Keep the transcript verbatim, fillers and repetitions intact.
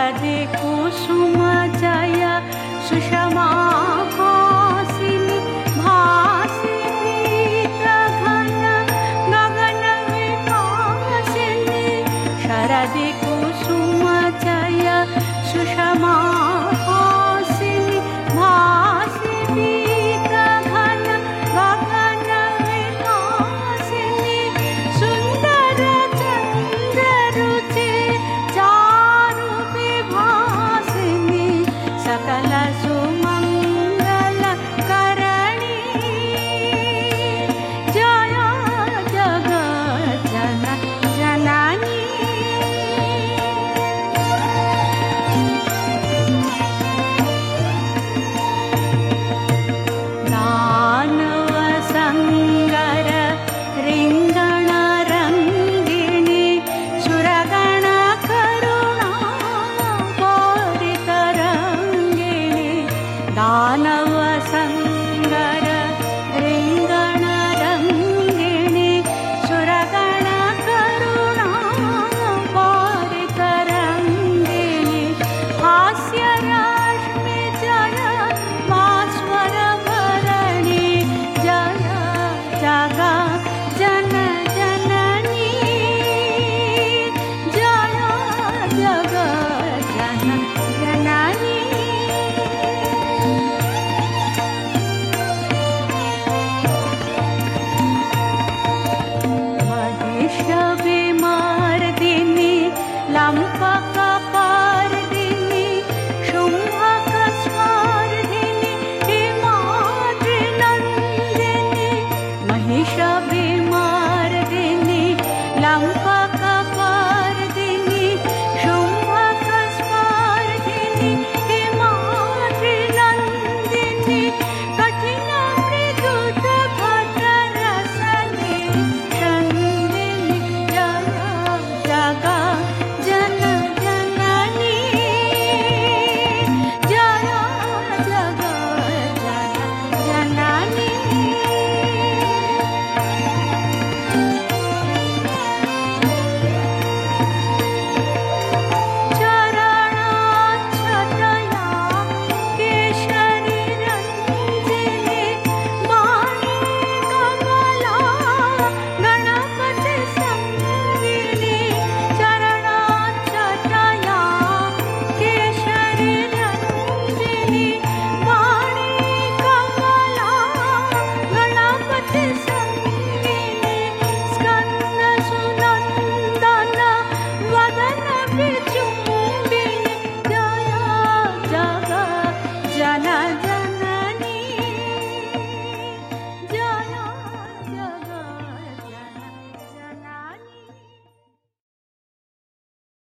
शरदे कुसुम जय सुषमा हासिनी भासिनी गगन गगन विकासिनी शरदे कुसुम जय सुषमा हासिनी भासिनी गगन गगन विकासिनी सुंदर चंद्र रुचि चारु विभासिनी सकल सुमंगल करणी जय जगत जन जननी दानव संगर रिंगण रंगिणी सुरगण करुणा परितरंगिणी दानव संगर रिंगण रंगिणी सुरगण करुणा परितरंगिणी हास्य रश्मि जय भास्वर भरणी जय जगा जन जननी जय जग जन जननी महिष विमर्दिनी लंपक पर्दिनी शुंभक स्पर्धिनी हिमाद्रि नंदिनी महिष विमर्दिनी लंपक